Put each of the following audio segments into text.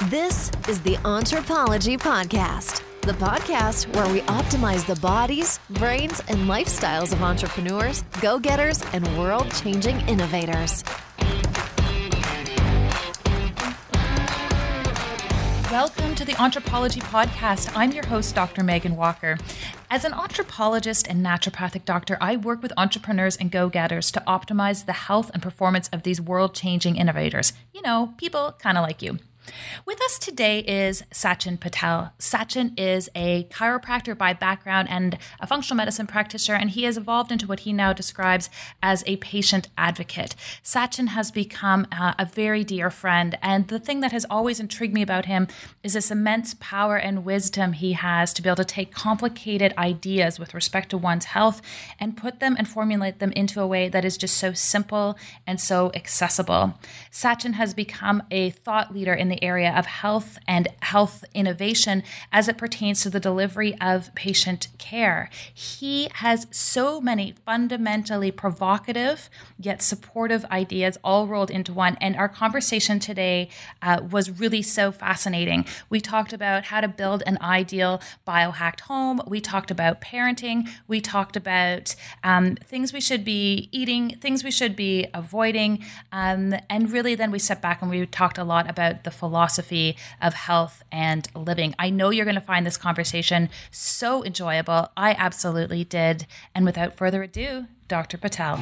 This is the Entrepology Podcast, the podcast where we optimize the bodies, brains, and lifestyles of entrepreneurs, go-getters, and world-changing innovators. Welcome to the Entrepology Podcast. I'm your host, Dr. Megan Walker. As an anthropologist and naturopathic doctor, I work with entrepreneurs and go-getters to optimize the health and performance of these world-changing innovators. You know, people kind of like you. With us today is Sachin Patel. Sachin is a chiropractor by background and a functional medicine practitioner, and he has evolved into what he now describes as a patient advocate. Sachin has become a very dear friend, and the thing that has always intrigued me about him is this immense power and wisdom he has to be able to take complicated ideas with respect to one's health and put them and formulate them into a way that is just so simple and so accessible. Sachin has become a thought leader in the area of health and health innovation as it pertains to the delivery of patient care. He has so many fundamentally provocative yet supportive ideas all rolled into one. And our conversation today was really so fascinating. We talked about how to build an ideal biohacked home. We talked about parenting. We talked about things we should be eating, things we should be avoiding. And really then we stepped back and we talked a lot about the philosophy of health and living. I know you're going to find this conversation so enjoyable. I absolutely did. And without further ado, Dr. Patel.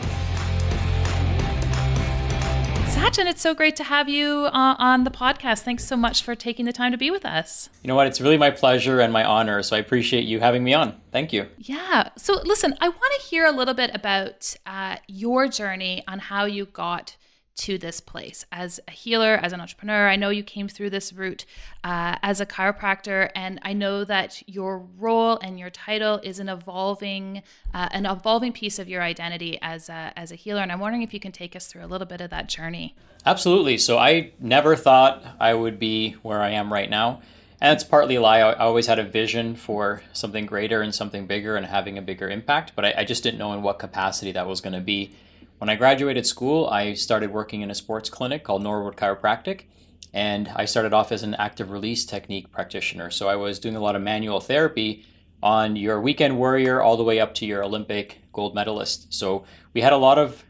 Sachin, it's so great to have you on the podcast. Thanks so much for taking the time to be with us. You know what? It's really my pleasure and my honor. So I appreciate you having me on. Thank you. Yeah. So listen, I want to hear a little bit about your journey on how you got to this place as a healer, as an entrepreneur. I know you came through this route as a chiropractor, and I know that your role and your title is an evolving piece of your identity as a healer. And I'm wondering if you can take us through a little bit of that journey. Absolutely. So I never thought I would be where I am right now. And it's partly a lie. I always had a vision for something greater and something bigger and having a bigger impact, but I just didn't know in what capacity that was going to be. When I graduated school, I started working in a sports clinic called Norwood Chiropractic, and I started off as an active release technique practitioner. So I was doing a lot of manual therapy on your weekend warrior all the way up to your Olympic gold medalist. So we had a lot of,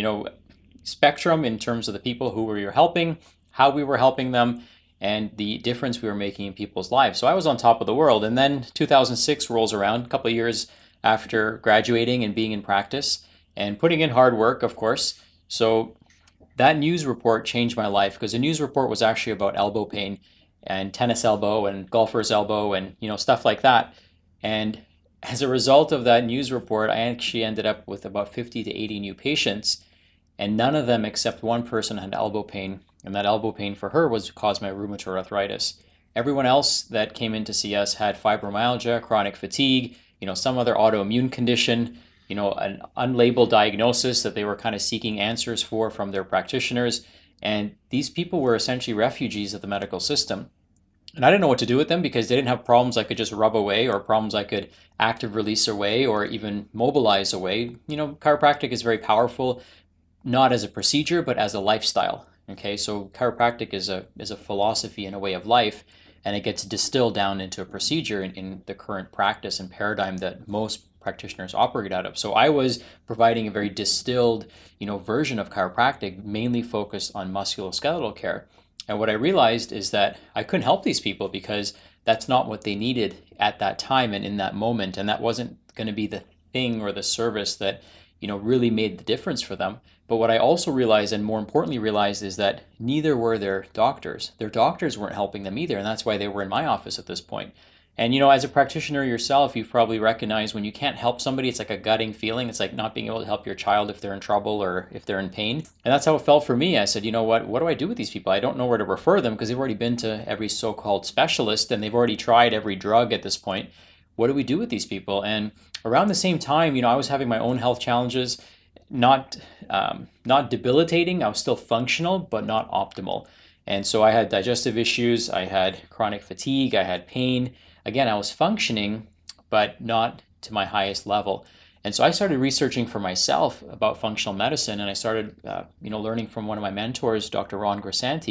spectrum in terms of the people who we were helping, how we were helping them, and the difference we were making in people's lives. So I was on top of the world. And then 2006 rolls around, a couple of years after graduating and being in practice, and putting in hard work, of course. So that news report changed my life, because the news report was actually about elbow pain and tennis elbow and golfer's elbow and stuff like that. And as a result of that news report, I actually ended up with about 50 to 80 new patients, and none of them except one person had elbow pain. And that elbow pain for her was caused by rheumatoid arthritis. Everyone else that came in to see us had fibromyalgia, chronic fatigue, some other autoimmune condition, an unlabeled diagnosis that they were kind of seeking answers for from their practitioners. And these people were essentially refugees of the medical system. And I didn't know what to do with them, because they didn't have problems I could just rub away, or problems I could active release away, or even mobilize away. Chiropractic is very powerful, not as a procedure, but as a lifestyle. Okay, so chiropractic is a philosophy and a way of life, and it gets distilled down into a procedure in the current practice and paradigm that most practitioners operate out of. So I was providing a very distilled, version of chiropractic, mainly focused on musculoskeletal care. And what I realized is that I couldn't help these people, because that's not what they needed at that time and in that moment. And that wasn't going to be the thing or the service that, really made the difference for them. But what I also realized, and more importantly realized, is that neither were their doctors. Their doctors weren't helping them either. And that's why they were in my office at this point. And, as a practitioner yourself, you've probably recognized when you can't help somebody, it's like a gutting feeling. It's like not being able to help your child if they're in trouble or if they're in pain. And that's how it felt for me. I said, what do I do with these people? I don't know where to refer them, because they've already been to every so-called specialist and they've already tried every drug at this point. What do we do with these people? And around the same time, I was having my own health challenges, not debilitating. I was still functional, but not optimal. And so I had digestive issues. I had chronic fatigue. I had pain. Again, I was functioning, but not to my highest level. And so I started researching for myself about functional medicine, and I started, learning from one of my mentors, Dr. Ron Grisanti.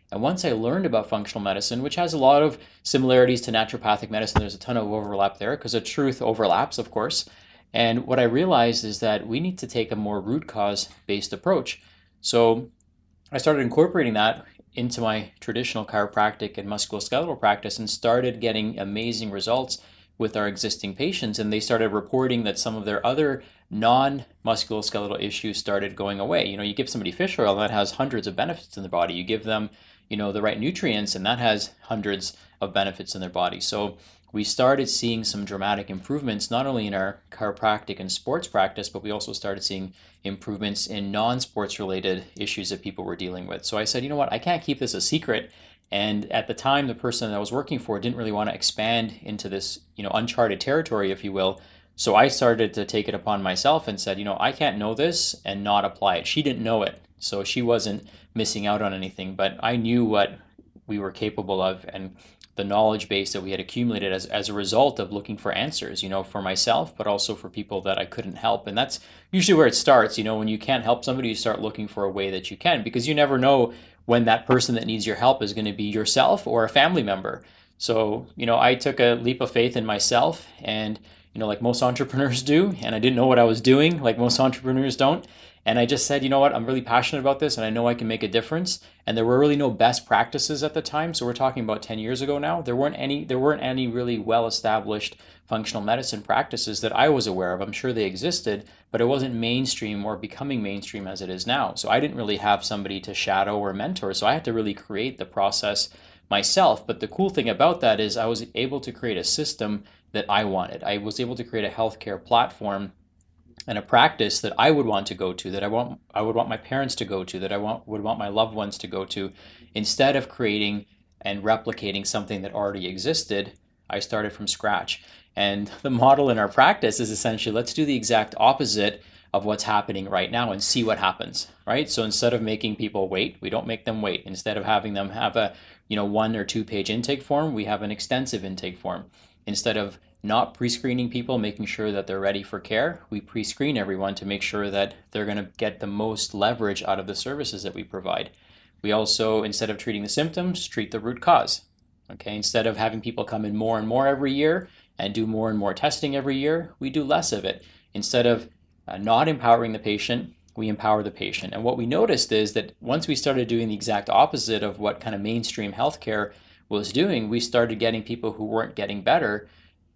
And once I learned about functional medicine, which has a lot of similarities to naturopathic medicine, there's a ton of overlap there because the truth overlaps, of course. And what I realized is that we need to take a more root cause based approach. So I started incorporating that into my traditional chiropractic and musculoskeletal practice and started getting amazing results with our existing patients. And they started reporting that some of their other non-musculoskeletal issues started going away. You give somebody fish oil, that has hundreds of benefits in their body. You give them, the right nutrients, and that has hundreds of benefits in their body. So we started seeing some dramatic improvements, not only in our chiropractic and sports practice, but we also started seeing improvements in non-sports related issues that people were dealing with. So I said, you know what, I can't keep this a secret. And at the time, the person that I was working for didn't really want to expand into this, uncharted territory, if you will. So I started to take it upon myself and said, I can't know this and not apply it. She didn't know it, so she wasn't missing out on anything, but I knew what we were capable of and the knowledge base that we had accumulated as a result of looking for answers, for myself, but also for people that I couldn't help. And that's usually where it starts. When you can't help somebody, you start looking for a way that you can, because you never know when that person that needs your help is going to be yourself or a family member. So, I took a leap of faith in myself and, like most entrepreneurs do, and I didn't know what I was doing, like most entrepreneurs don't. And I just said, you know what, I'm really passionate about this and I know I can make a difference. And there were really no best practices at the time. So we're talking about 10 years ago now. There weren't any really well-established functional medicine practices that I was aware of. I'm sure they existed, but it wasn't mainstream or becoming mainstream as it is now. So I didn't really have somebody to shadow or mentor. So I had to really create the process myself. But the cool thing about that is I was able to create a system that I wanted. I was able to create a healthcare platform and a practice that I would want to go to, that I would want my parents to go to, that would want my loved ones to go to. Instead of creating and replicating something that already existed, I started from scratch. And the model in our practice is essentially, let's do the exact opposite of what's happening right now and see what happens, right? So instead of making people wait, we don't make them wait. Instead of having them have a 1 or 2 page intake form, we have an extensive intake form. Instead of not pre-screening people, making sure that they're ready for care, we pre-screen everyone to make sure that they're going to get the most leverage out of the services that we provide. We also, instead of treating the symptoms, treat the root cause. Okay, instead of having people come in more and more every year and do more and more testing every year, we do less of it. Instead of not empowering the patient, we empower the patient. And what we noticed is that once we started doing the exact opposite of what kind of mainstream healthcare was doing, we started getting people who weren't getting better.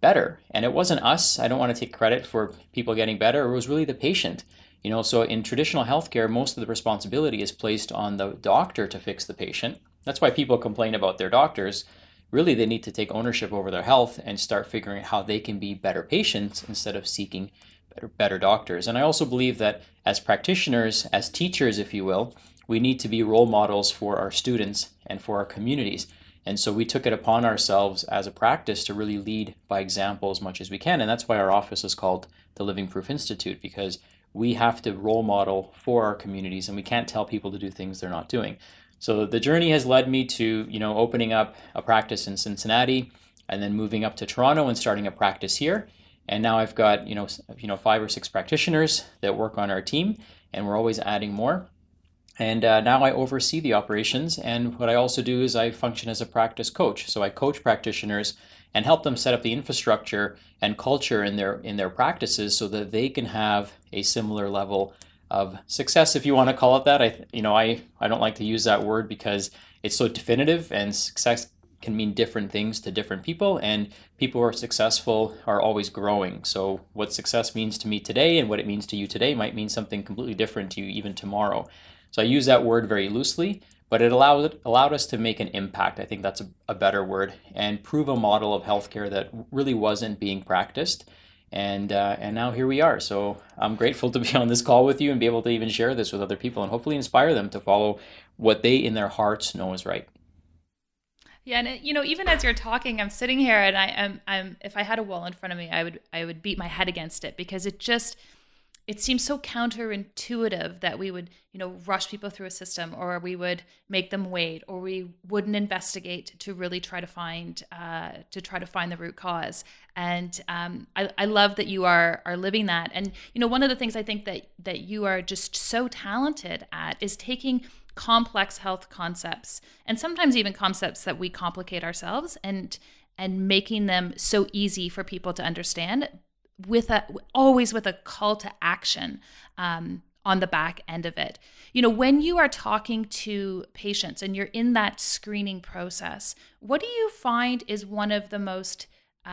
And it wasn't us. I don't want to take credit for people getting better. It was really the patient. So in traditional healthcare, most of the responsibility is placed on the doctor to fix the patient. That's why people complain about their doctors. Really, they need to take ownership over their health and start figuring out how they can be better patients instead of seeking better doctors. And I also believe that as practitioners, as teachers, if you will, we need to be role models for our students and for our communities. And so we took it upon ourselves as a practice to really lead by example as much as we can. And that's why our office is called the Living Proof Institute, because we have to role model for our communities and we can't tell people to do things they're not doing. So the journey has led me to, opening up a practice in Cincinnati and then moving up to Toronto and starting a practice here. And now I've got, 5 or 6 practitioners that work on our team, and we're always adding more. And now I oversee the operations, and what I also do is I function as a practice coach. So I coach practitioners and help them set up the infrastructure and culture in their practices so that they can have a similar level of success, if you want to call it that. I don't like to use that word because it's so definitive, and success can mean different things to different people, and people who are successful are always growing. So what success means to me today and what it means to you today might mean something completely different to you even tomorrow. So I use that word very loosely, but it allowed us to make an impact. I think that's a better word, and prove a model of healthcare that really wasn't being practiced. And now here we are. So I'm grateful to be on this call with you and be able to even share this with other people and hopefully inspire them to follow what they in their hearts know is right. Yeah, and even as you're talking, I'm sitting here and I'm if I had a wall in front of me, I would beat my head against it, because it seems so counterintuitive that we would, rush people through a system, or we would make them wait, or we wouldn't investigate to really try to find the root cause. And I love that you are living that. And one of the things I think that you are just so talented at is taking complex health concepts, and sometimes even concepts that we complicate ourselves, and making them so easy for people to understand, always with a call to action on the back end of it. When you are talking to patients and you're in that screening process, what do you find is one of the most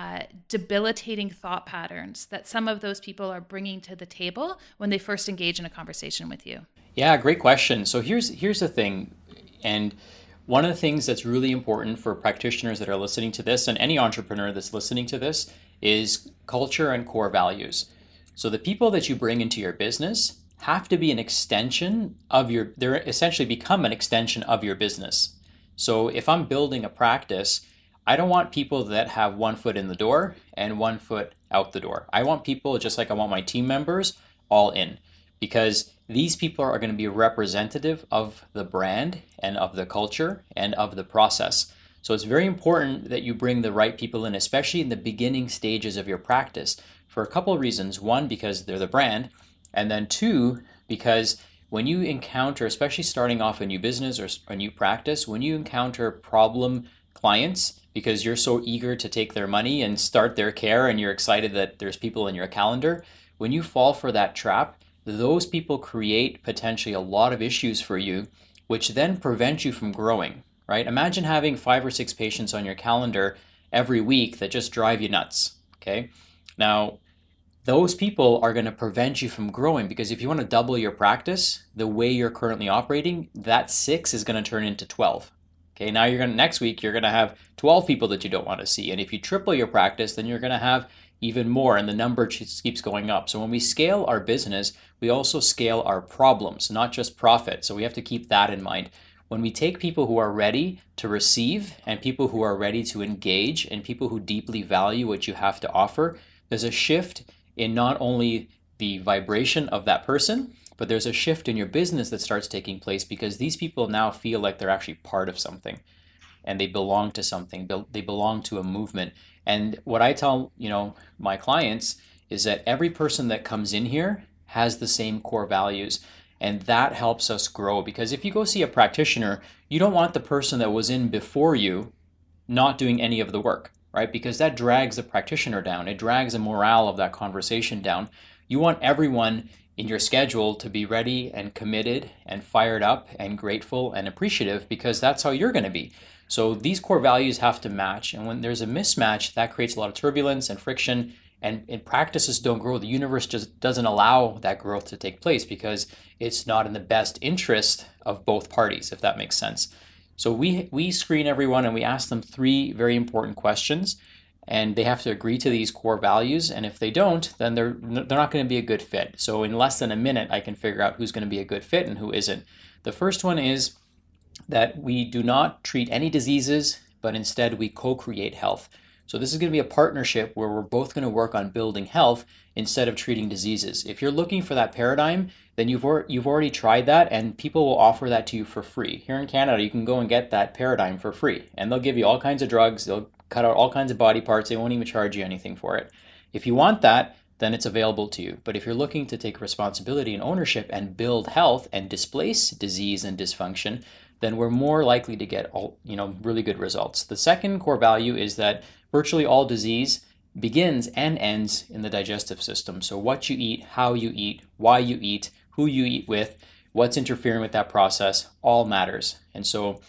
debilitating thought patterns that some of those people are bringing to the table when they first engage in a conversation with you? Yeah, great question. So here's the thing, and one of the things that's really important for practitioners that are listening to this, and any entrepreneur that's listening to this, is culture and core values. So the people that you bring into your business have to be an extension of they're essentially become an extension of your business. So if I'm building a practice, I don't want people that have 1 foot in the door and 1 foot out the door. I want people, just like I want my team members, all in, because these people are going to be representative of the brand and of the culture and of the process. So it's very important that you bring the right people in, especially in the beginning stages of your practice, for a couple of reasons. One, because they're the brand, and then two, because when you encounter, especially starting off a new business or a new practice, when you encounter problem clients, because you're so eager to take their money and start their care and you're excited that there's people in your calendar, when you fall for that trap, those people create potentially a lot of issues for you, which then prevent you from growing, right? Imagine having 5 or 6 patients on your calendar every week that just drive you nuts, okay? Now, those people are going to prevent you from growing, because if you want to double your practice the way you're currently operating, that 6 is going to turn into 12. Okay, now next week you're going to have 12 people that you don't want to see. And if you triple your practice, then you're going to have even more, and the number just keeps going up. So when we scale our business, we also scale our problems, not just profit. So we have to keep that in mind. When we take people who are ready to receive and people who are ready to engage and people who deeply value what you have to offer, there's a shift in not only the vibration of that person, but there's a shift in your business that starts taking place, because these people now feel like they're actually part of something and they belong to something. They belong to a movement. And what I tell, my clients is that every person that comes in here has the same core values, and that helps us grow. Because if you go see a practitioner, you don't want the person that was in before you not doing any of the work, right? Because that drags the practitioner down. It drags the morale of that conversation down. You want everyone in your schedule to be ready and committed and fired up and grateful and appreciative, because that's how you're going to be. So these core values have to match. And when there's a mismatch, that creates a lot of turbulence and friction, and practices don't grow. The universe just doesn't allow that growth to take place, because it's not in the best interest of both parties, if that makes sense. So we screen everyone and we ask them 3 very important questions, and they have to agree to these core values. And if they don't, then they're not going to be a good fit. So in less than a minute, I can figure out who's going to be a good fit and who isn't. The first one is that we do not treat any diseases, but instead we co-create health. So this is going to be a partnership where we're both going to work on building health instead of treating diseases. If you're looking for that paradigm, then you've already tried that, and people will offer that to you for free. Here in Canada, you can go and get that paradigm for free, and they'll give you all kinds of drugs. They'll cut out all kinds of body parts. They won't even charge you anything for it. If you want that, then it's available to you. But if you're looking to take responsibility and ownership and build health and displace disease and dysfunction, then we're more likely to get really good results. The second core value is that virtually all disease begins and ends in the digestive system. So what you eat, how you eat, why you eat, who you eat with, what's interfering with that process, all matters. And so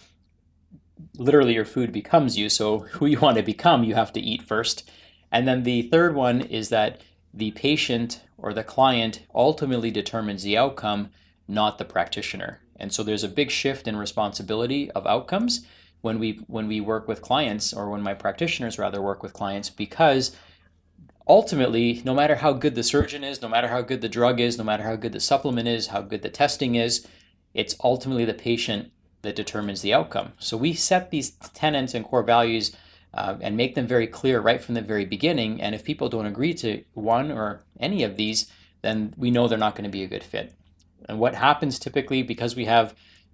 literally your food becomes you. So who you want to become, you have to eat first. And then the third one is that the patient or the client ultimately determines the outcome, not the practitioner. And so there's a big shift in responsibility of outcomes when we work with clients, or when my practitioners rather work with clients, because ultimately, no matter how good the surgeon is, no matter how good the drug is, no matter how good the supplement is, how good the testing is, it's ultimately the patient that determines the outcome. So we set these tenets and core values and make them very clear right from the very beginning. And if people don't agree to one or any of these, then we know they're not going to be a good fit. And what happens typically, because we have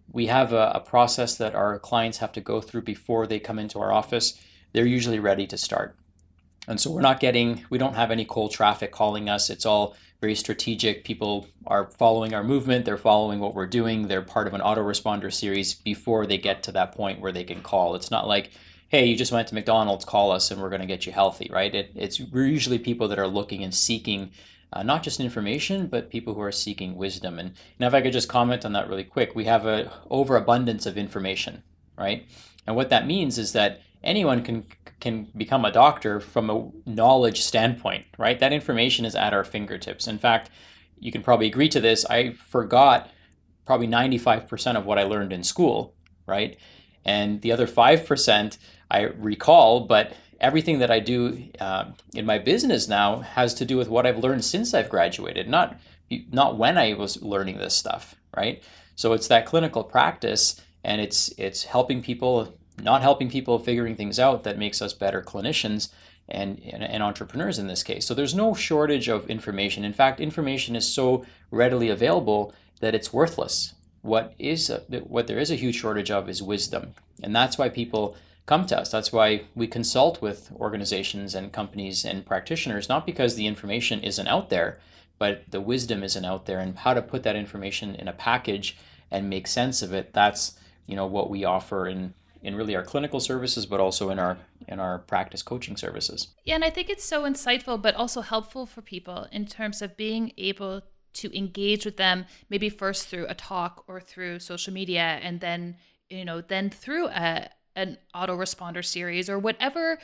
a process that our clients have to go through before they come into our office, they're usually ready to start. And so we don't have any cold traffic calling us. It's all very strategic. People are following our movement. They're following what we're doing. They're part of an autoresponder series before they get to that point where they can call. It's not like, hey, you just went to McDonald's, call us and we're going to get you healthy, right? We're usually people that are looking and seeking not just information, but people who are seeking wisdom. And if I could just comment on that really quick, we have an overabundance of information, right? And what that means is that anyone can become a doctor from a knowledge standpoint, right? That information is at our fingertips. In fact, you can probably agree to this. I forgot probably 95% of what I learned in school, right? And the other 5% I recall, but everything that I do in my business now has to do with what I've learned since I've graduated, not when I was learning this stuff, right? So it's that clinical practice, and it's helping people, not helping people, figuring things out that makes us better clinicians and entrepreneurs in this case. So there's no shortage of information. In fact, information is so readily available that it's worthless. What there is a huge shortage of is wisdom. And that's why people come to us. That's why we consult with organizations and companies and practitioners, not because the information isn't out there, but the wisdom isn't out there, and how to put that information in a package and make sense of it. That's what we offer in really our clinical services, but also in our practice coaching services. Yeah, and I think it's so insightful, but also helpful for people in terms of being able to engage with them, maybe first through a talk or through social media, and then through an autoresponder series or whatever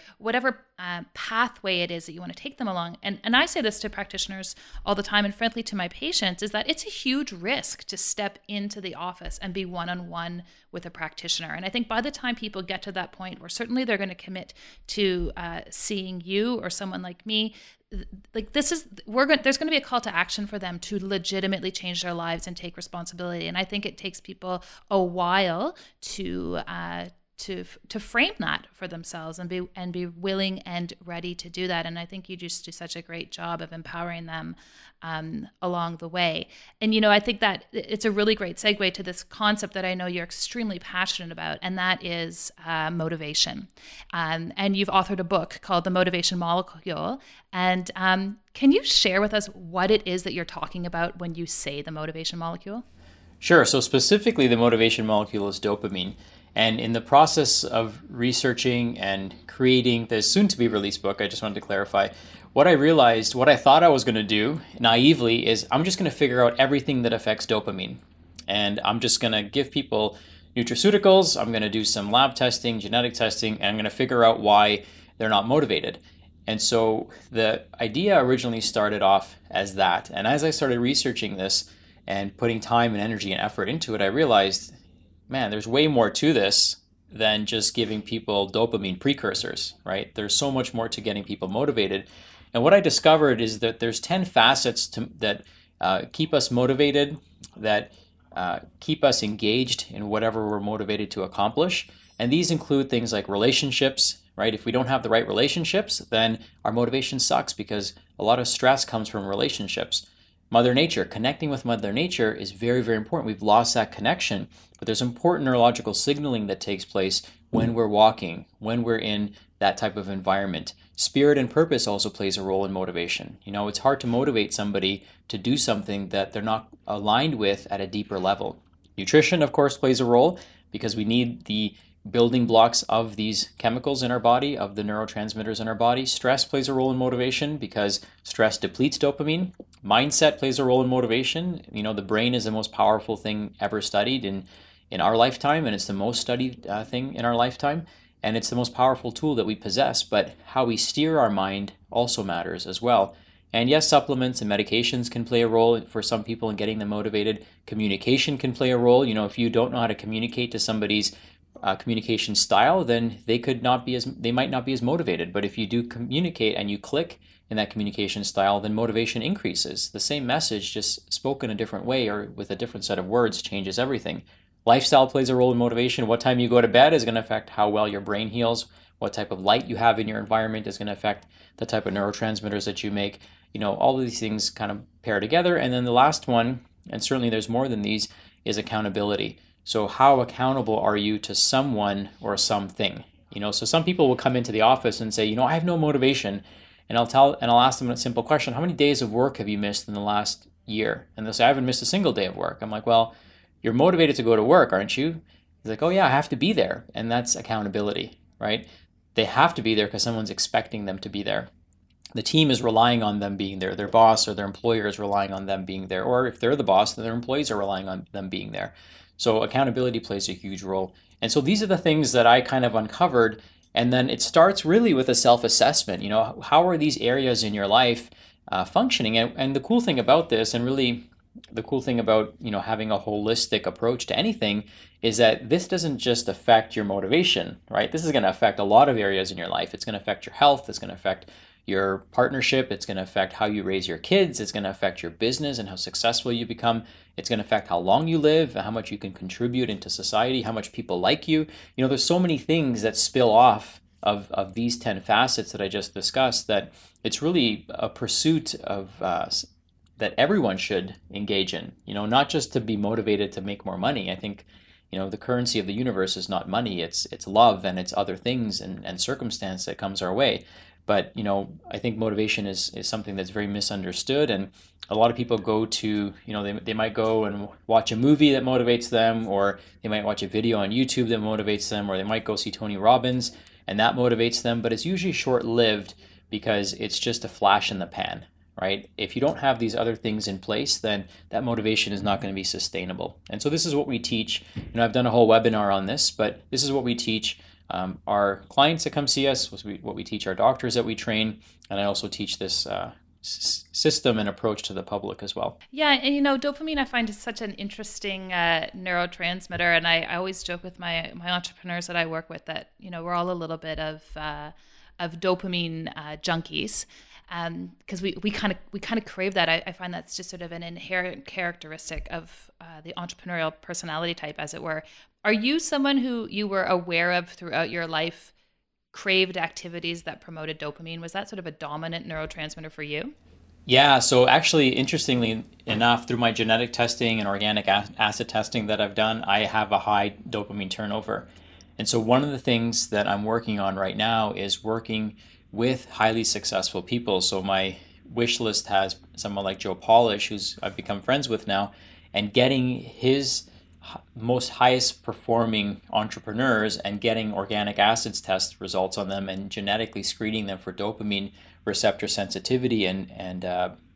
pathway it is that you want to take them along. And I say this to practitioners all the time, and frankly to my patients, is that it's a huge risk to step into the office and be one-on-one with a practitioner. And I think by the time people get to that point where certainly they're going to commit to seeing you or someone like me, there's going to be a call to action for them to legitimately change their lives and take responsibility. And I think it takes people a while to frame that for themselves and be willing and ready to do that. And I think you just do such a great job of empowering them along the way. And I think that it's a really great segue to this concept that I know you're extremely passionate about, and that is motivation. And you've authored a book called The Motivation Molecule. And can you share with us what it is that you're talking about when you say the motivation molecule? Sure. So specifically, the motivation molecule is dopamine. And in the process of researching and creating the soon-to-be released book, I just wanted to clarify, what I thought I was going to do naively is I'm just going to figure out everything that affects dopamine. And I'm just going to give people nutraceuticals, I'm going to do some lab testing, genetic testing, and I'm going to figure out why they're not motivated. And so the idea originally started off as that. And as I started researching this and putting time and energy and effort into it, I realized, man, there's way more to this than just giving people dopamine precursors, right? There's so much more to getting people motivated. And what I discovered is that there's 10 facets that keep us motivated, that keep us engaged in whatever we're motivated to accomplish. And these include things like relationships, right? If we don't have the right relationships, then our motivation sucks because a lot of stress comes from relationships. Mother Nature, connecting with Mother Nature is very, very important. We've lost that connection, but there's important neurological signaling that takes place when we're walking, when we're in that type of environment. Spirit and purpose also plays a role in motivation. It's hard to motivate somebody to do something that they're not aligned with at a deeper level. Nutrition, of course, plays a role because we need the building blocks of these chemicals in our body, of the neurotransmitters in our body. Stress plays a role in motivation because stress depletes dopamine. Mindset plays a role in motivation. The brain is the most powerful thing ever studied in our lifetime, and it's the most studied thing in our lifetime, and it's the most powerful tool that we possess. But how we steer our mind also matters as well. And yes, supplements and medications can play a role for some people in getting them motivated. Communication can play a role. If you don't know how to communicate to somebody's communication style, then they might not be as motivated. But if you do communicate and you click in that communication style, then motivation increases. The same message, just spoken a different way or with a different set of words, changes everything. Lifestyle plays a role in motivation. What time you go to bed is going to affect how well your brain heals. What type of light you have in your environment is going to affect the type of neurotransmitters that you make. All of these things kind of pair together. And then the last one, and certainly there's more than these, is accountability. So how accountable are you to someone or something? So some people will come into the office and say, I have no motivation. And I'll ask them a simple question: how many days of work have you missed in the last year? And they'll say, I haven't missed a single day of work. I'm like, well, you're motivated to go to work, aren't you? He's like, oh yeah, I have to be there. And that's accountability, right? They have to be there because someone's expecting them to be there. The team is relying on them being there. Their boss or their employer is relying on them being there. Or if they're the boss, then their employees are relying on them being there. So accountability plays a huge role. And so these are the things that I kind of uncovered. And then it starts really with a self-assessment. How are these areas in your life functioning? And the cool thing about this, and really the cool thing about having a holistic approach to anything, is that this doesn't just affect your motivation, right? This is going to affect a lot of areas in your life. It's going to affect your health. It's going to affect your partnership. It's going to affect how you raise your kids. It's going to affect your business and how successful you become. It's going to affect how long you live, how much you can contribute into society, how much people like you. There's so many things that spill off of these 10 facets that I just discussed, that it's really a pursuit of that everyone should engage in, not just to be motivated to make more money. I think, the currency of the universe is not money, it's love, and it's other things and circumstance that comes our way. But, I think motivation is something that's very misunderstood. And a lot of people go to, they might go and watch a movie that motivates them, or they might watch a video on YouTube that motivates them, or they might go see Tony Robbins and that motivates them. But it's usually short-lived because it's just a flash in the pan, right? If you don't have these other things in place, then that motivation is not going to be sustainable. And so this is what we teach. I've done a whole webinar on this, but this is what we teach our clients that come see us, what we teach our doctors that we train, and I also teach this system and approach to the public as well. Yeah, and dopamine I find is such an interesting neurotransmitter, and I always joke with my entrepreneurs that I work with that we're all a little bit of dopamine junkies, because we kind of crave that. I find that's just sort of an inherent characteristic of the entrepreneurial personality type, as it were. Are you someone who you were aware of throughout your life craved activities that promoted dopamine? Was that sort of a dominant neurotransmitter for you? Yeah, so actually, interestingly enough, through my genetic testing and organic acid testing that I've done, I have a high dopamine turnover. And so one of the things that I'm working on right now is working with highly successful people. So my wish list has someone like Joe Polish, who's I've become friends with now, and getting his most highest performing entrepreneurs and getting organic acids test results on them and genetically screening them for dopamine receptor sensitivity and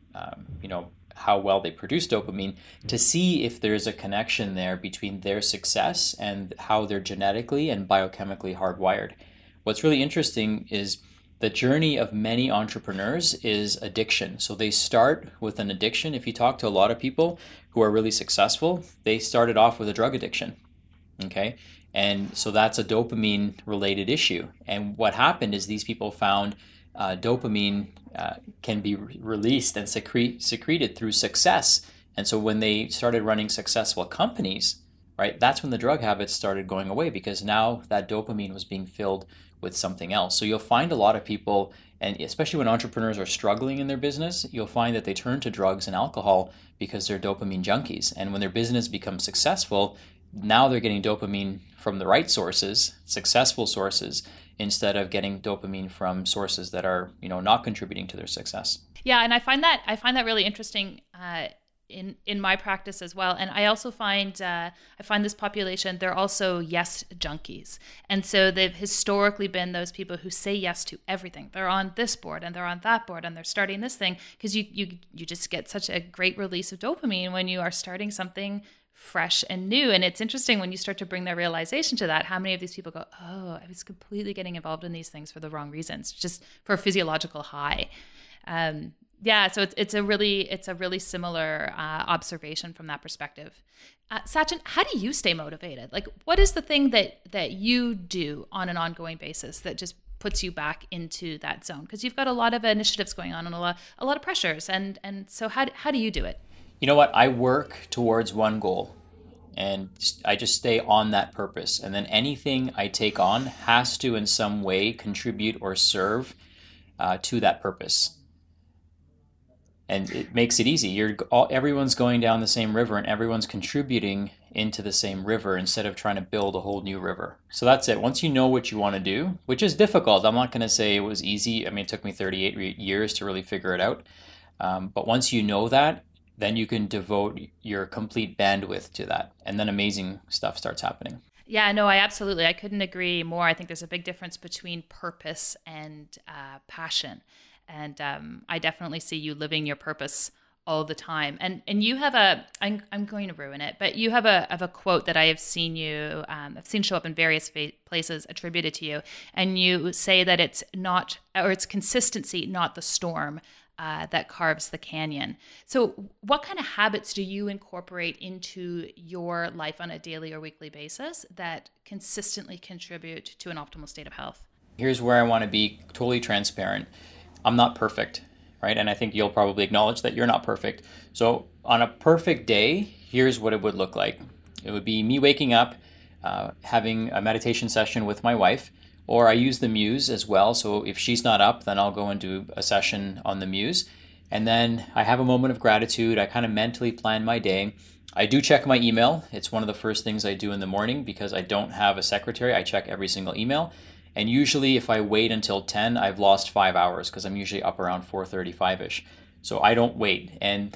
how well they produce dopamine, to see if there's a connection there between their success and how they're genetically and biochemically hardwired. What's really interesting is the journey of many entrepreneurs is addiction. So they start with an addiction. If you talk to a lot of people who are really successful, they started off with a drug addiction. Okay. And so that's a dopamine related issue. And what happened is these people found dopamine can be released and secreted through success. And so when they started running successful companies, right, that's when the drug habits started going away, because now that dopamine was being filled with something else. So you'll find a lot of people, and especially when entrepreneurs are struggling in their business, you'll find that they turn to drugs and alcohol because they're dopamine junkies. And when their business becomes successful, now they're getting dopamine from the right sources, successful sources, instead of getting dopamine from sources that are, not contributing to their success. Yeah, and I find that really interesting in my practice as well. And I also find this population, they're also yes junkies. And so they've historically been those people who say yes to everything. They're on this board and they're on that board and they're starting this thing, because you just get such a great release of dopamine when you are starting something fresh and new. And it's interesting when you start to bring their realization to that, how many of these people go, oh, I was completely getting involved in these things for the wrong reasons, just for a physiological high. Yeah, so it's a really similar observation from that perspective. Sachin, how do you stay motivated? Like, what is the thing that you do on an ongoing basis that just puts you back into that zone? Because you've got a lot of initiatives going on and a lot of pressures, and so how do you do it? You know what? I work towards one goal, and I just stay on that purpose. And then anything I take on has to in some way contribute or serve to that purpose. And it makes it easy. Everyone's going down the same river and everyone's contributing into the same river instead of trying to build a whole new river. So that's it. Once you know what you want to do, which is difficult, I'm not going to say it was easy. I mean, it took me 38 years to really figure it out. But once you know that, then you can devote your complete bandwidth to that. And then amazing stuff starts happening. Yeah, no, I couldn't agree more. I think there's a big difference between purpose and passion. And I definitely see you living your purpose all the time. And you have I'm going to ruin it, but you have a quote that I have seen I've seen show up in various places attributed to you. And you say that it's consistency, not the storm, that carves the canyon. So what kind of habits do you incorporate into your life on a daily or weekly basis that consistently contribute to an optimal state of health? Here's where I want to be totally transparent. I'm not perfect, right? And I think you'll probably acknowledge that you're not perfect. So on a perfect day, here's what it would look like. It would be me waking up, having a meditation session with my wife, or I use the Muse as well. So if she's not up, then I'll go and do a session on the Muse. And then I have a moment of gratitude. I kind of mentally plan my day. I do check my email. It's one of the first things I do in the morning because I don't have a secretary. I check every single email. And usually if I wait until 10, I've lost 5 hours because I'm usually up around 4:35-ish. So I don't wait. And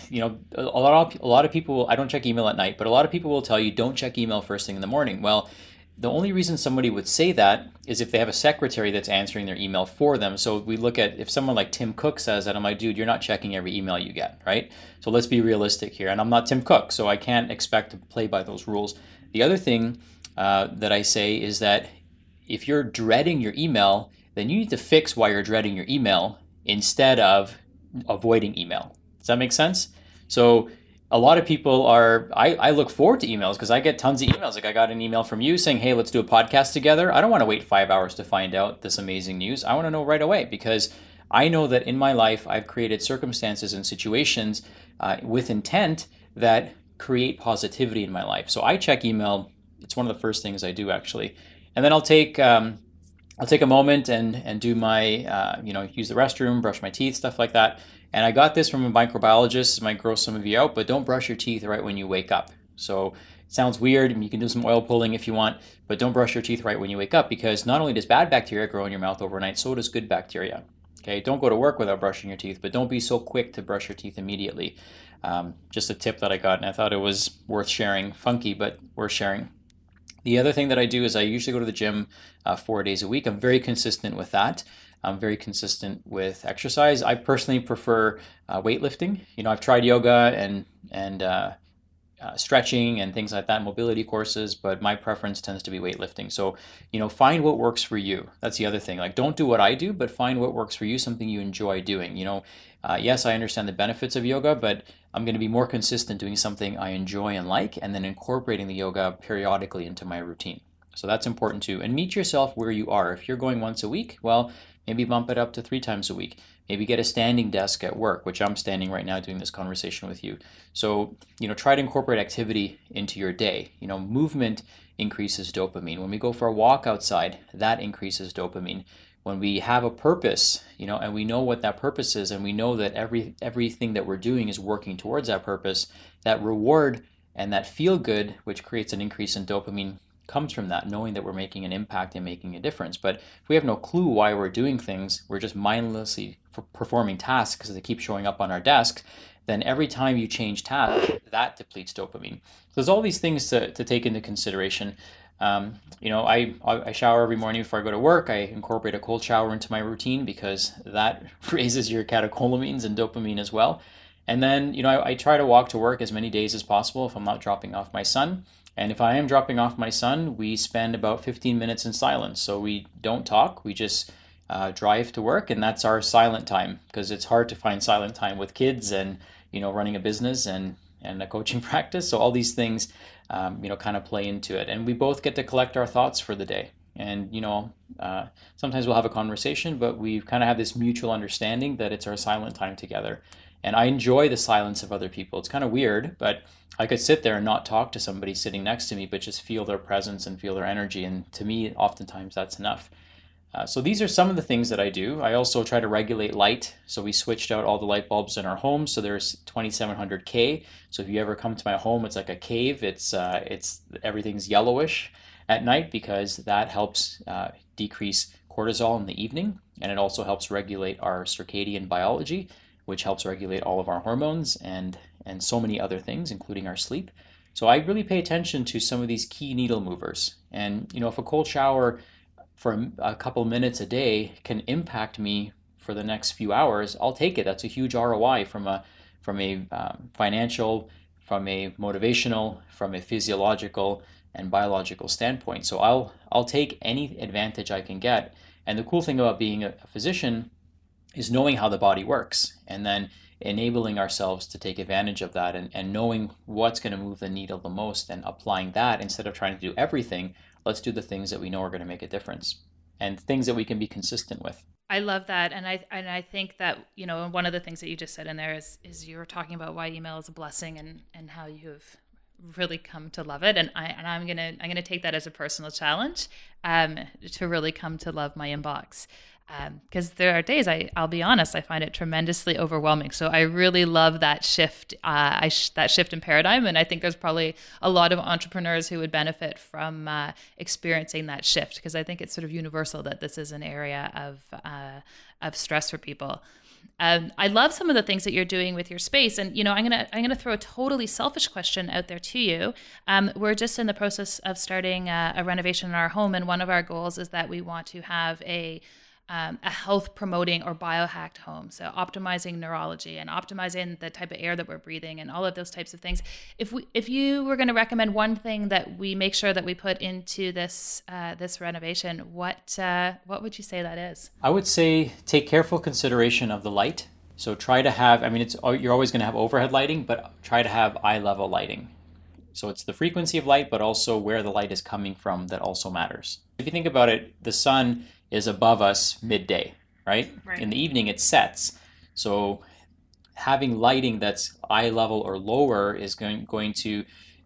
a lot of people, I don't check email at night, but a lot of people will tell you don't check email first thing in the morning. Well, the only reason somebody would say that is if they have a secretary that's answering their email for them. So we look at if someone like Tim Cook says that, I'm like, dude, you're not checking every email you get, right? So let's be realistic here. And I'm not Tim Cook, so I can't expect to play by those rules. The other thing that I say is that if you're dreading your email, then you need to fix why you're dreading your email instead of avoiding email. Does that make sense? So a lot of people I look forward to emails because I get tons of emails. Like I got an email from you saying, hey, let's do a podcast together. I don't want to wait 5 hours to find out this amazing news. I want to know right away because I know that in my life, I've created circumstances and situations with intent that create positivity in my life. So I check email. It's one of the first things I do actually. And then I'll take a moment and do my, use the restroom, brush my teeth, stuff like that. And I got this from a microbiologist. It might gross some of you out, but don't brush your teeth right when you wake up. So it sounds weird. You can do some oil pulling if you want, but don't brush your teeth right when you wake up because not only does bad bacteria grow in your mouth overnight, so does good bacteria. Okay, don't go to work without brushing your teeth, but don't be so quick to brush your teeth immediately. Just a tip that I got, and I thought it was worth sharing. Funky, but worth sharing. The other thing that I do is I usually go to the gym 4 days a week. I'm very consistent with that. I'm very consistent with exercise. I personally prefer weightlifting. I've tried yoga and stretching and things like that, mobility courses, but my preference tends to be weightlifting. So, find what works for you. That's the other thing. Like, don't do what I do, but find what works for you, something you enjoy doing. Yes, I understand the benefits of yoga, but I'm going to be more consistent doing something I enjoy and like, and then incorporating the yoga periodically into my routine. So that's important too. And meet yourself where you are. If you're going once a week, well, maybe bump it up to 3 times a week. Maybe get a standing desk at work, which I'm standing right now doing this conversation with you. So, try to incorporate activity into your day. Movement increases dopamine. When we go for a walk outside, that increases dopamine. When we have a purpose, and we know what that purpose is, and we know that everything that we're doing is working towards that purpose, that reward and that feel good, which creates an increase in dopamine, comes from that, knowing that we're making an impact and making a difference. But if we have no clue why we're doing things, we're just mindlessly performing tasks because they keep showing up on our desk, then every time you change task, that depletes dopamine. So there's all these things to take into consideration. I shower every morning before I go to work. I incorporate a cold shower into my routine because that raises your catecholamines and dopamine as well. And then, I try to walk to work as many days as possible if I'm not dropping off my son. And if I am dropping off my son, we spend about 15 minutes in silence. So we don't talk, we just drive to work, and that's our silent time because it's hard to find silent time with kids and, running a business and a coaching practice. So all these things, kind of play into it. And we both get to collect our thoughts for the day. And, sometimes we'll have a conversation, but we kind of have this mutual understanding that it's our silent time together. And I enjoy the silence of other people. It's kind of weird, but I could sit there and not talk to somebody sitting next to me, but just feel their presence and feel their energy. And to me, oftentimes that's enough. So these are some of the things that I do. I also try to regulate light. So we switched out all the light bulbs in our home. So there's 2700 K. So if you ever come to my home, it's like a cave. It's everything's yellowish at night because that helps decrease cortisol in the evening, and it also helps regulate our circadian biology, which helps regulate all of our hormones and so many other things, including our sleep. So I really pay attention to some of these key needle movers. And if a cold shower for a couple minutes a day can impact me for the next few hours, I'll take it. That's a huge ROI from a financial, from a motivational, from a physiological and biological standpoint. So I'll take any advantage I can get. And the cool thing about being a physician is knowing how the body works and then enabling ourselves to take advantage of that and knowing what's going to move the needle the most and applying that instead of trying to do everything. Let's do the things that we know are going to make a difference and things that we can be consistent with. I love that. And I think that, one of the things that you just said in there is you were talking about why email is a blessing and how you've really come to love it. And I'm gonna take that as a personal challenge to really come to love my inbox. Because there are days, I'll be honest, I find it tremendously overwhelming. So I really love that shift, that shift in paradigm. And I think there's probably a lot of entrepreneurs who would benefit from experiencing that shift, because I think it's sort of universal that this is an area of stress for people. I love some of the things that you're doing with your space, and I'm gonna throw a totally selfish question out there to you. We're just in the process of starting a renovation in our home, and one of our goals is that we want to have a health promoting or biohacked home. So optimizing neurology and optimizing the type of air that we're breathing and all of those types of things. If you were going to recommend one thing that we make sure that we put into this renovation, what would you say that is? I would say take careful consideration of the light. So try to have, you're always going to have overhead lighting, but try to have eye level lighting. So it's the frequency of light, but also where the light is coming from that also matters. If you think about it, the sun is above us midday, right? In the evening it sets. So having lighting that's eye level or lower is going to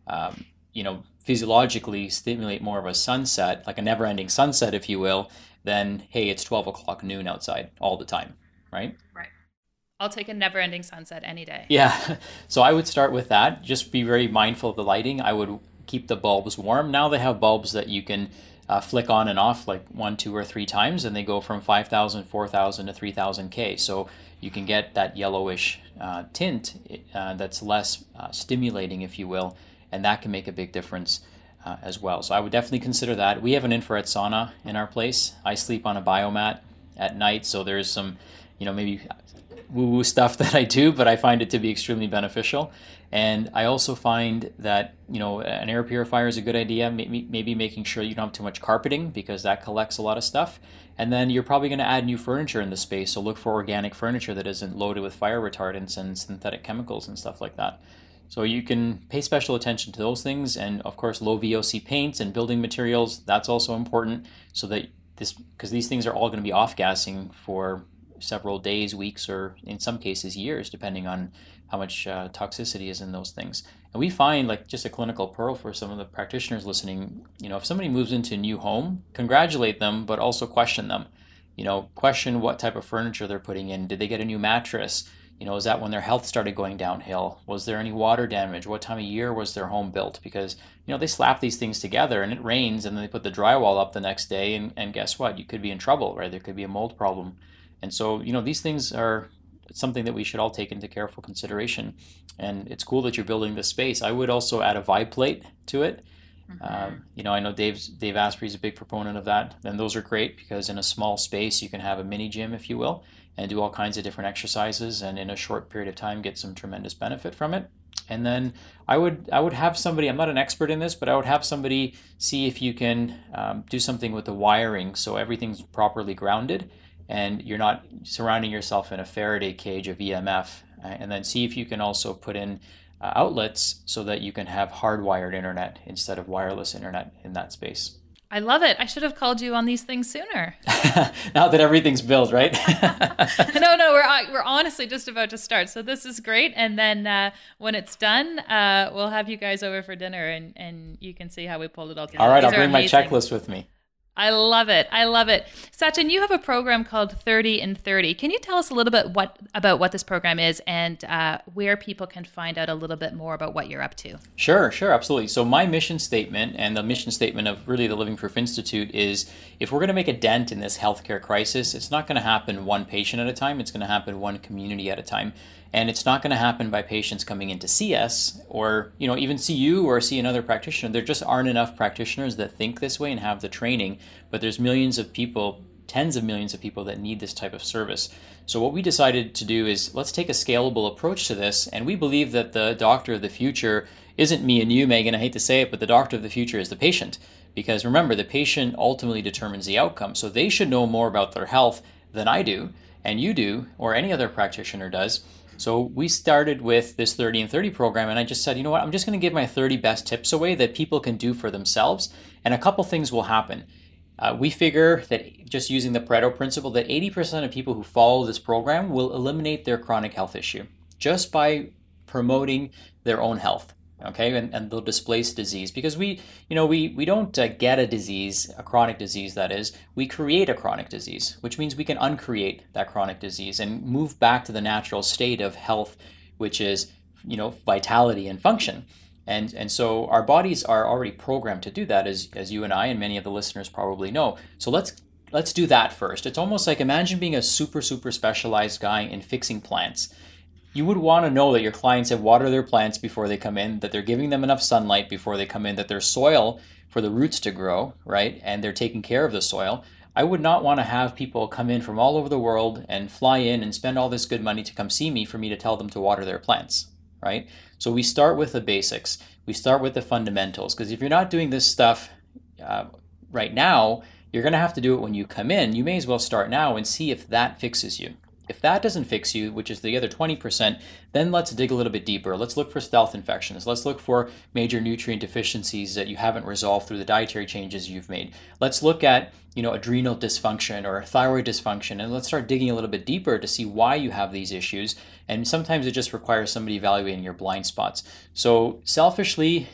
physiologically stimulate more of a sunset, like a never-ending sunset, if you will, than, hey, it's 12 o'clock noon outside all the time, right? Right. I'll take a never-ending sunset any day. Yeah. So I would start with that. Just be very mindful of the lighting. I would keep the bulbs warm. Now they have bulbs that you can flick on and off like 1, 2, or 3 times, and they go from 5,000, 4,000 to 3,000 K. So you can get that yellowish tint that's less stimulating, if you will, and that can make a big difference as well. So I would definitely consider that. We have an infrared sauna in our place. I sleep on a biomat at night, so there's some, maybe woo-woo stuff that I do, but I find it to be extremely beneficial. And I also find that, an air purifier is a good idea, maybe making sure you don't have too much carpeting because that collects a lot of stuff. And then you're probably going to add new furniture in the space, so look for organic furniture that isn't loaded with fire retardants and synthetic chemicals and stuff like that. So you can pay special attention to those things, and of course low VOC paints and building materials, that's also important, so that because these things are all going to be off-gassing for several days, weeks, or in some cases years, depending on how much toxicity is in those things. And we find, like, just a clinical pearl for some of the practitioners listening, if somebody moves into a new home, congratulate them, but also question them. Question what type of furniture they're putting in. Did they get a new mattress? Is that when their health started going downhill? Was there any water damage? What time of year was their home built? Because, they slap these things together and it rains, and then they put the drywall up the next day, and guess what? You could be in trouble, right? There could be a mold problem. And so, these things are something that we should all take into careful consideration. And it's cool that you're building this space. I would also add a vibe plate to it. Mm-hmm. I know Dave Asprey is a big proponent of that. And those are great because in a small space, you can have a mini gym, if you will, and do all kinds of different exercises, and in a short period of time, get some tremendous benefit from it. And then I would have somebody, I'm not an expert in this, but I would have somebody see if you can do something with the wiring so everything's properly grounded and you're not surrounding yourself in a Faraday cage of EMF, and then see if you can also put in outlets so that you can have hardwired internet instead of wireless internet in that space. I love it. I should have called you on these things sooner. Now that everything's built, right? No, we're honestly just about to start. So this is great. And then when it's done, we'll have you guys over for dinner, and you can see how we pulled it all together. All right, I'll bring my checklist with me. I love it. I love it. Sachin, you have a program called 30 in 30. Can you tell us a little bit about what this program is and where people can find out a little bit more about what you're up to? Sure, absolutely. So my mission statement and the mission statement of really the Living Proof Institute is if we're going to make a dent in this healthcare crisis, it's not going to happen one patient at a time. It's going to happen one community at a time. And it's not going to happen by patients coming in to see us or, even see you or see another practitioner. There just aren't enough practitioners that think this way and have the training. But there's millions of people, tens of millions of people that need this type of service. So what we decided to do is let's take a scalable approach to this. And we believe that the doctor of the future isn't me and you, Megan. I hate to say it, but the doctor of the future is the patient. Because remember, the patient ultimately determines the outcome. So they should know more about their health than I do, and you do, or any other practitioner does. So we started with this 30 in 30 program, and I just said, you know what, I'm just going to give my 30 best tips away that people can do for themselves, and a couple things will happen. We figure that just using the Pareto principle, that 80% of people who follow this program will eliminate their chronic health issue just by promoting their own health. Okay, and they'll displace disease because we don't get a disease, a chronic disease that is. We create a chronic disease, which means we can uncreate that chronic disease and move back to the natural state of health, which is vitality and function. And so our bodies are already programmed to do that, as you and I and many of the listeners probably know. So let's do that first. It's almost like imagine being a super specialized guy in fixing plants. You would want to know that your clients have watered their plants before they come in, that they're giving them enough sunlight before they come in, that there's soil for the roots to grow, right? And they're taking care of the soil. I would not want to have people come in from all over the world and fly in and spend all this good money to come see me for me to tell them to water their plants, right? So we start with the basics. We start with the fundamentals, because if you're not doing this stuff right now, you're going to have to do it when you come in. You may as well start now and see if that fixes you. If that doesn't fix you, which is the other 20%, then let's dig a little bit deeper. Let's look for stealth infections. Let's look for major nutrient deficiencies that you haven't resolved through the dietary changes you've made. Let's look at, adrenal dysfunction or thyroid dysfunction, and let's start digging a little bit deeper to see why you have these issues. And sometimes it just requires somebody evaluating your blind spots. So selfishly,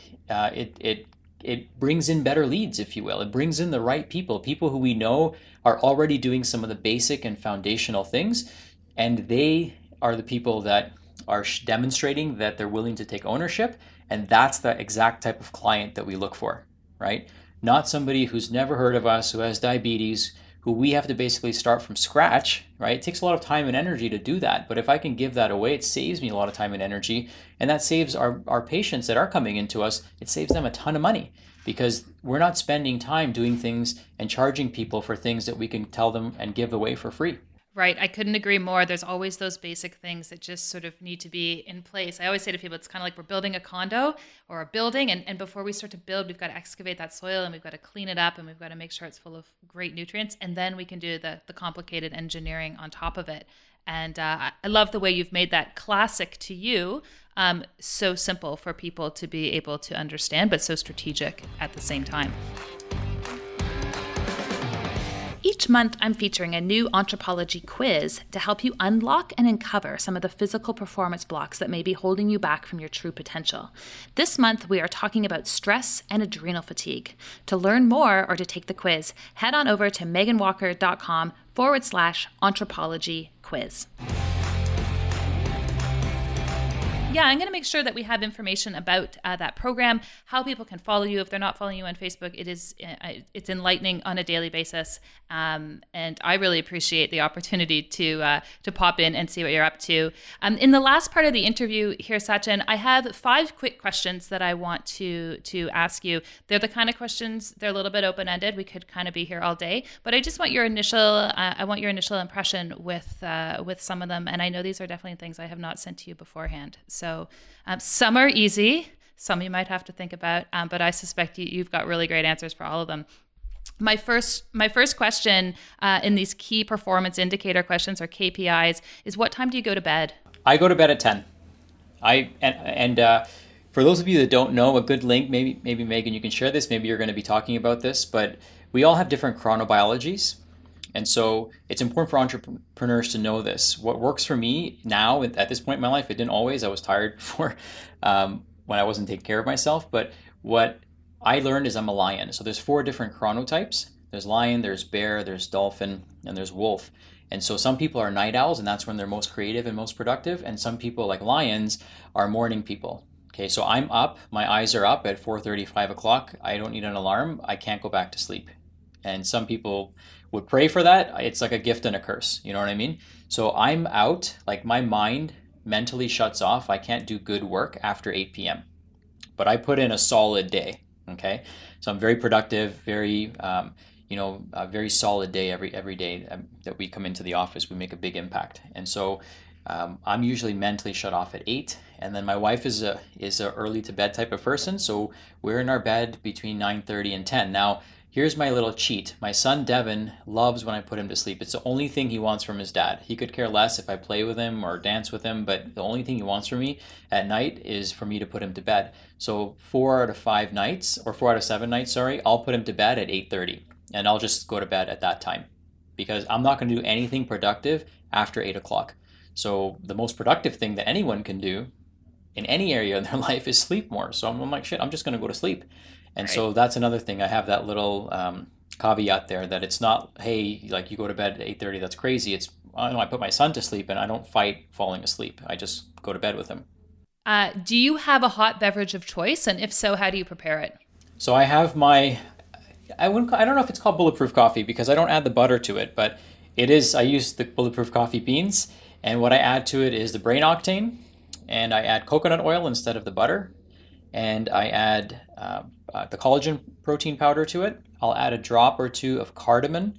it brings in better leads, if you will. It brings in the right people who we know are already doing some of the basic and foundational things, and they are the people that are demonstrating that they're willing to take ownership, and that's the exact type of client that we look for, right? Not somebody who's never heard of us, who has diabetes, who we have to basically start from scratch, right? It takes a lot of time and energy to do that, but if I can give that away, it saves me a lot of time and energy, and that saves our patients that are coming into us, it saves them a ton of money, because we're not spending time doing things and charging people for things that we can tell them and give away for free. Right. I couldn't agree more. There's always those basic things that just sort of need to be in place. I always say to people, it's kind of like we're building a condo or a building. And before we start to build, we've got to excavate that soil and we've got to clean it up and we've got to make sure it's full of great nutrients. And then we can do the complicated engineering on top of it. And I love the way you've made that classic to you so simple for people to be able to understand, but so strategic at the same time. Each month, I'm featuring a new Anthropologie quiz to help you unlock and uncover some of the physical performance blocks that may be holding you back from your true potential. This month, we are talking about stress and adrenal fatigue. To learn more or to take the quiz, head on over to meganwalker.com/Anthropologie quiz. Yeah, I'm going to make sure that we have information about that program, how people can follow you. If they're not following you on Facebook, it's enlightening on a daily basis. And I really appreciate the opportunity to pop in and see what you're up to. In the last part of the interview here, Sachin, I have 5 quick questions that I want to ask you. They're the kind of questions, they're a little bit open-ended. We could kind of be here all day, but I just want your initial impression with some of them. And I know these are definitely things I have not sent to you beforehand. So some are easy, some you might have to think about, but I suspect you've got really great answers for all of them. My first question in these key performance indicator questions, or KPIs, is what time do you go to bed? I go to bed at 10. For those of you that don't know, a good link, maybe Megan, you can share this, maybe you're going to be talking about this, but we all have different chronobiologies. And so it's important for entrepreneurs to know this. What works for me now at this point in my life, it didn't always. I was tired before when I wasn't taking care of myself. But what I learned is I'm a lion. So there's 4 different chronotypes. There's lion, there's bear, there's dolphin, and there's wolf. And so some people are night owls, and that's when they're most creative and most productive. And some people, like lions, are morning people. Okay, so I'm up, my eyes are up at 4:30, 5 o'clock. I don't need an alarm. I can't go back to sleep. And some people would pray for that. It's like a gift and a curse. You know what I mean? So I'm out, like my mind mentally shuts off. I can't do good work after 8 p.m. But I put in a solid day. Okay, so I'm very productive, very a very solid day every day that we come into the office. We make a big impact, and so I'm usually mentally shut off at 8. And then my wife is a early to bed type of person, so we're in our bed between 9:30 and 10. Now, here's my little cheat. My son Devin loves when I put him to sleep. It's the only thing he wants from his dad. He could care less if I play with him or dance with him, but the only thing he wants from me at night is for me to put him to bed. So 4 out of 5 nights, or 4 out of 7 nights, sorry, I'll put him to bed at 8:30, and I'll just go to bed at that time because I'm not going to do anything productive after 8 o'clock. So the most productive thing that anyone can do in any area in their life is sleep more. So I'm like, shit, I'm just going to go to sleep. And right. So that's another thing. I have that little caveat there that it's not, hey, like you go to bed at 8:30, that's crazy. It's, I put my son to sleep and I don't fight falling asleep. I just go to bed with him. Do you have a hot beverage of choice? And if so, how do you prepare it? So I have my, I don't know if it's called bulletproof coffee because I don't add the butter to it, but it is, I use the bulletproof coffee beans. And what I add to it is the brain octane, and I add coconut oil instead of the butter, and I add the collagen protein powder to it. I'll add a drop or two of cardamom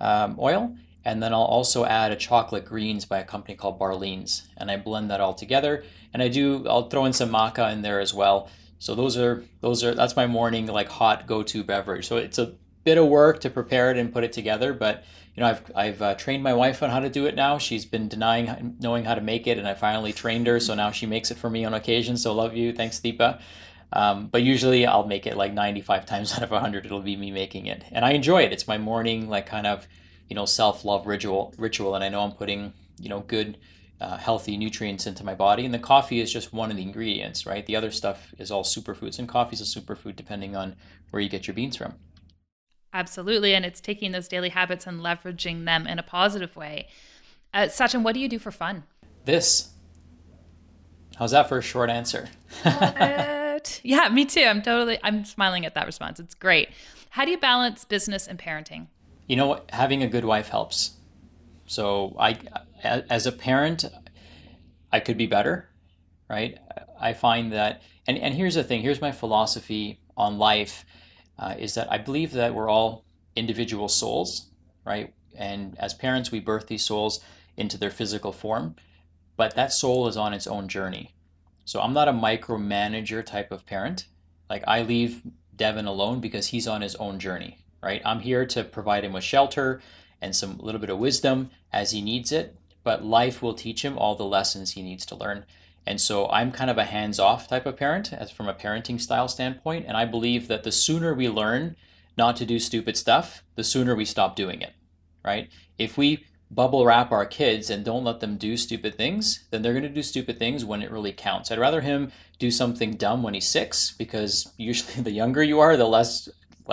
oil, and then I'll also add a chocolate greens by a company called Barleans, and I blend that all together. And I'll throw in some maca in there as well. So that's my morning like hot go-to beverage. So it's a bit of work to prepare it and put it together, but I've trained my wife on how to do it now. She's been denying knowing how to make it, and I finally trained her, so now she makes it for me on occasion. So love you, thanks Deepa. But usually I'll make it like 95 times out of 100. It'll be me making it, and I enjoy it. It's my morning like kind of self-love ritual, and I know I'm putting good healthy nutrients into my body, and the coffee is just one of the ingredients, right? The other stuff is all superfoods, and coffee is a superfood depending on where you get your beans from. Absolutely. And it's taking those daily habits and leveraging them in a positive way. Sachin, what do you do for fun? This. How's that for a short answer? Yeah, me too. I'm smiling at that response. It's great. How do you balance business and parenting? You know what? Having a good wife helps. So as a parent, I could be better, right? I find that, and here's the thing, here's my philosophy on life. Is that I believe that we're all individual souls, right? And as parents, we birth these souls into their physical form, but that soul is on its own journey. So I'm not a micromanager type of parent. Like I leave Devin alone because he's on his own journey, right? I'm here to provide him with shelter and some little bit of wisdom as he needs it, but life will teach him all the lessons he needs to learn. And so I'm kind of a hands-off type of parent as from a parenting style standpoint. And I believe that the sooner we learn not to do stupid stuff, the sooner we stop doing it, right? If we bubble wrap our kids and don't let them do stupid things, then they're going to do stupid things when it really counts. I'd rather him do something dumb when he's 6, because usually the younger you are, the less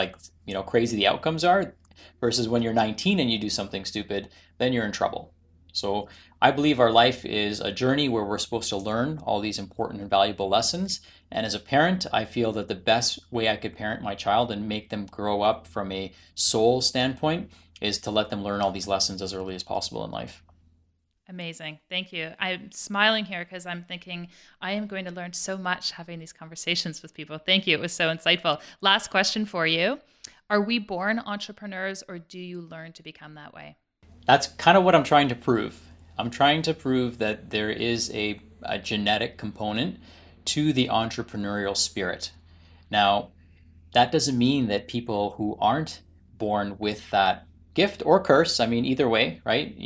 crazy the outcomes are, versus when you're 19 and you do something stupid, then you're in trouble. So I believe our life is a journey where we're supposed to learn all these important and valuable lessons. And as a parent, I feel that the best way I could parent my child and make them grow up from a soul standpoint is to let them learn all these lessons as early as possible in life. Amazing. Thank you. I'm smiling here because I'm thinking I am going to learn so much having these conversations with people. Thank you. It was so insightful. Last question for you. Are we born entrepreneurs, or do you learn to become that way? That's kind of what I'm trying to prove. I'm trying to prove that there is a genetic component to the entrepreneurial spirit. Now, that doesn't mean that people who aren't born with that gift or curse, I mean, either way, right?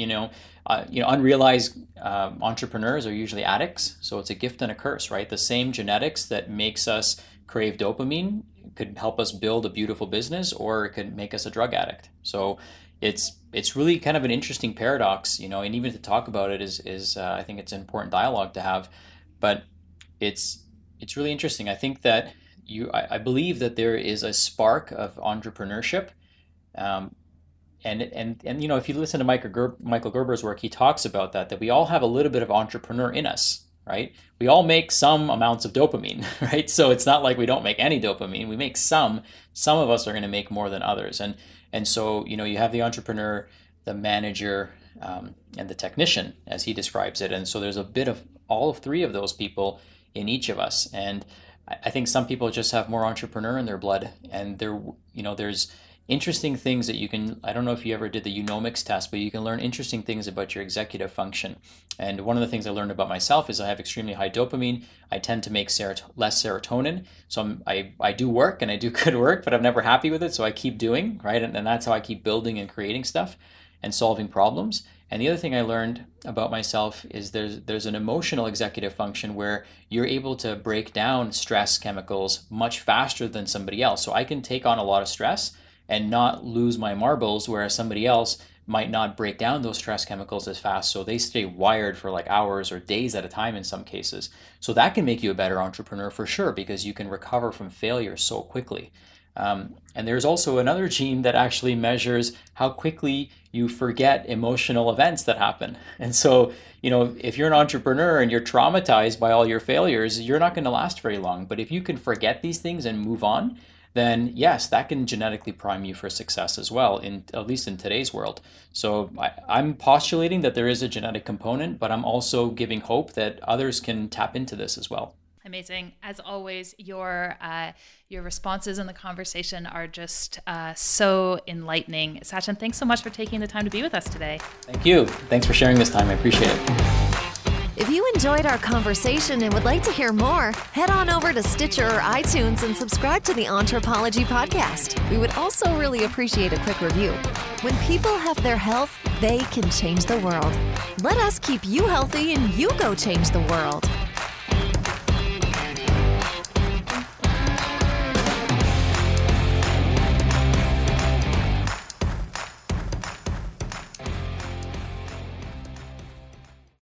Unrealized entrepreneurs are usually addicts. So it's a gift and a curse, right? The same genetics that makes us crave dopamine could help us build a beautiful business, or it could make us a drug addict. So it's really kind of an interesting paradox, and even to talk about it is I think it's an important dialogue to have, but it's really interesting. I think that I believe that there is a spark of entrepreneurship And you know, if you listen to Michael Gerber's work, he talks about that we all have a little bit of entrepreneur in us, right? We all make some amounts of dopamine, right? So it's not like we don't make any dopamine. We make some. Some of us are going to make more than others. And so, you know, you have the entrepreneur, the manager, and the technician, as he describes it. And so there's a bit of all three of those people in each of us. And I think some people just have more entrepreneur in their blood, and there's interesting things that you can, I don't know if you ever did the Eunomics test, but you can learn interesting things about your executive function. And one of the things I learned about myself is I have extremely high dopamine. I tend to make less serotonin. So I do work and I do good work, but I'm never happy with it. So I keep doing, right? And that's how I keep building and creating stuff and solving problems. And the other thing I learned about myself is there's an emotional executive function where you're able to break down stress chemicals much faster than somebody else. So I can take on a lot of stress and not lose my marbles, whereas somebody else might not break down those stress chemicals as fast. So they stay wired for like hours or days at a time in some cases. So that can make you a better entrepreneur for sure, because you can recover from failure so quickly. And there's also another gene that actually measures how quickly you forget emotional events that happen. And so, you know, if you're an entrepreneur and you're traumatized by all your failures, you're not going to last very long. But if you can forget these things and move on, then yes, that can genetically prime you for success as well, at least in today's world. So I'm postulating that there is a genetic component, but I'm also giving hope that others can tap into this as well. Amazing. As always, your responses in the conversation are just so enlightening. Sachin, thanks so much for taking the time to be with us today. Thank you. Thanks for sharing this time. I appreciate it. If you enjoyed our conversation and would like to hear more, head on over to Stitcher or iTunes and subscribe to the Anthropology Podcast. We would also really appreciate a quick review. When people have their health, they can change the world. Let us keep you healthy and you go change the world.